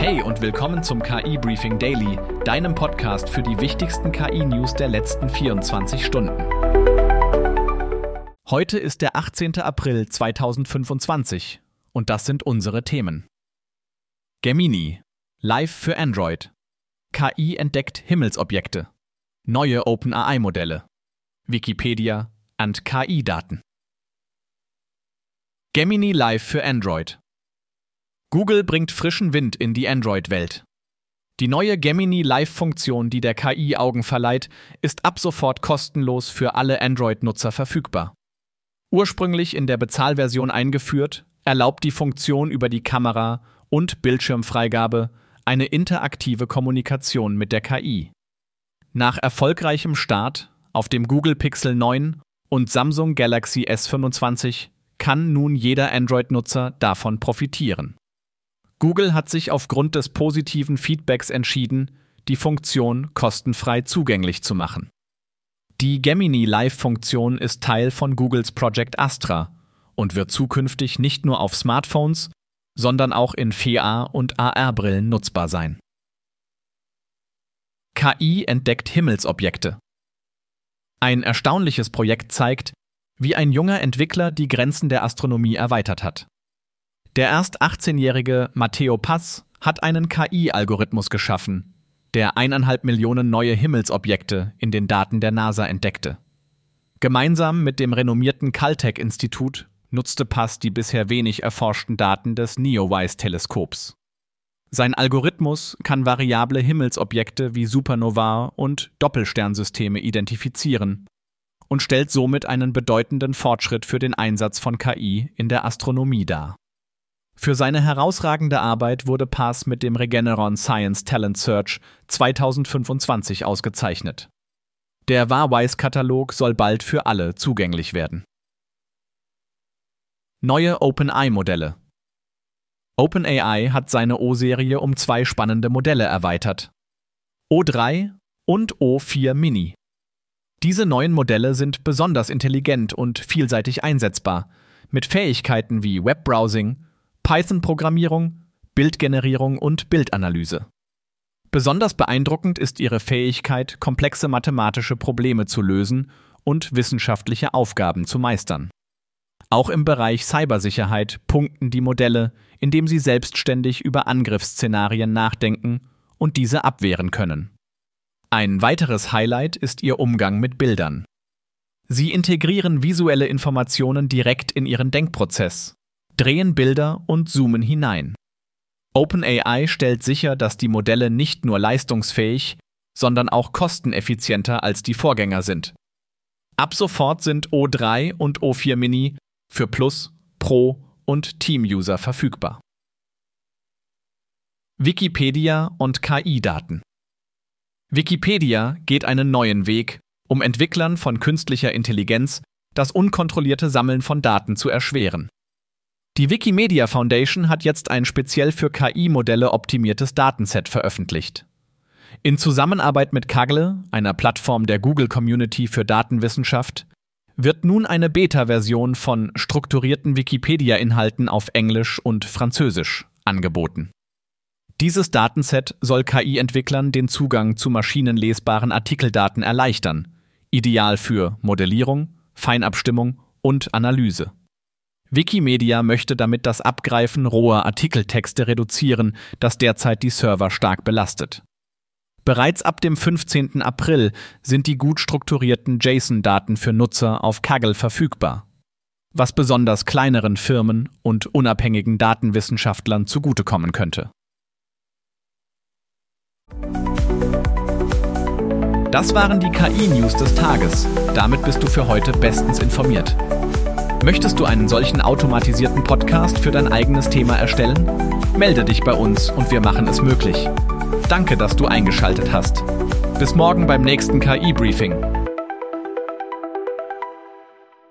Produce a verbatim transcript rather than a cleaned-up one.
Hey und willkommen zum K I-Briefing Daily, deinem Podcast für die wichtigsten K I-News der letzten vierundzwanzig Stunden. Heute ist der achtzehnten April zweitausendfünfundzwanzig und das sind unsere Themen. Gemini, live für Android. K I entdeckt Himmelsobjekte. Neue OpenAI-Modelle. Wikipedia und K I-Daten. Gemini live für Android. Google bringt frischen Wind in die Android-Welt. Die neue Gemini Live-Funktion, die der K I Augen verleiht, ist ab sofort kostenlos für alle Android-Nutzer verfügbar. Ursprünglich in der Bezahlversion eingeführt, erlaubt die Funktion über die Kamera und Bildschirmfreigabe eine interaktive Kommunikation mit der K I. Nach erfolgreichem Start auf dem Google Pixel neun und Samsung Galaxy S fünfundzwanzig kann nun jeder Android-Nutzer davon profitieren. Google hat sich aufgrund des positiven Feedbacks entschieden, die Funktion kostenfrei zugänglich zu machen. Die Gemini Live-Funktion ist Teil von Googles Project Astra und wird zukünftig nicht nur auf Smartphones, sondern auch in V R- und A R-Brillen nutzbar sein. K I entdeckt Himmelsobjekte. Ein erstaunliches Projekt zeigt, wie ein junger Entwickler die Grenzen der Astronomie erweitert hat. Der erst achtzehnjährige Matteo Paz hat einen K I-Algorithmus geschaffen, der eineinhalb Millionen neue Himmelsobjekte in den Daten der NASA entdeckte. Gemeinsam mit dem renommierten Caltech-Institut nutzte Paz die bisher wenig erforschten Daten des NEOWISE-Teleskops. Sein Algorithmus kann variable Himmelsobjekte wie Supernovae und Doppelsternsysteme identifizieren und stellt somit einen bedeutenden Fortschritt für den Einsatz von K I in der Astronomie dar. Für seine herausragende Arbeit wurde Paz mit dem Regeneron Science Talent Search zweitausendfünfundzwanzig ausgezeichnet. Der Warwise-Katalog soll bald für alle zugänglich werden. Neue OpenAI-Modelle. OpenAI hat seine O-Serie um zwei spannende Modelle erweitert: O drei und O vier Mini. Diese neuen Modelle sind besonders intelligent und vielseitig einsetzbar, mit Fähigkeiten wie Webbrowsing, Python-Programmierung, Bildgenerierung und Bildanalyse. Besonders beeindruckend ist ihre Fähigkeit, komplexe mathematische Probleme zu lösen und wissenschaftliche Aufgaben zu meistern. Auch im Bereich Cybersicherheit punkten die Modelle, indem sie selbstständig über Angriffsszenarien nachdenken und diese abwehren können. Ein weiteres Highlight ist ihr Umgang mit Bildern. Sie integrieren visuelle Informationen direkt in ihren Denkprozess, drehen Bilder und zoomen hinein. OpenAI stellt sicher, dass die Modelle nicht nur leistungsfähig, sondern auch kosteneffizienter als die Vorgänger sind. Ab sofort sind O drei und O vier Mini für Plus, Pro und Team-User verfügbar. Wikipedia und K I-Daten. Wikipedia geht einen neuen Weg, um Entwicklern von künstlicher Intelligenz das unkontrollierte Sammeln von Daten zu erschweren. Die Wikimedia Foundation hat jetzt ein speziell für K I-Modelle optimiertes Datenset veröffentlicht. In Zusammenarbeit mit Kaggle, einer Plattform der Google-Community für Datenwissenschaft, wird nun eine Beta-Version von strukturierten Wikipedia-Inhalten auf Englisch und Französisch angeboten. Dieses Datenset soll K I-Entwicklern den Zugang zu maschinenlesbaren Artikeldaten erleichtern, ideal für Modellierung, Feinabstimmung und Analyse. Wikimedia möchte damit das Abgreifen roher Artikeltexte reduzieren, das derzeit die Server stark belastet. Bereits ab dem fünfzehnten April sind die gut strukturierten JSON-Daten für Nutzer auf Kaggle verfügbar, was besonders kleineren Firmen und unabhängigen Datenwissenschaftlern zugutekommen könnte. Das waren die K I-News des Tages. Damit bist du für heute bestens informiert. Möchtest du einen solchen automatisierten Podcast für dein eigenes Thema erstellen? Melde dich bei uns und wir machen es möglich. Danke, dass du eingeschaltet hast. Bis morgen beim nächsten K I-Briefing.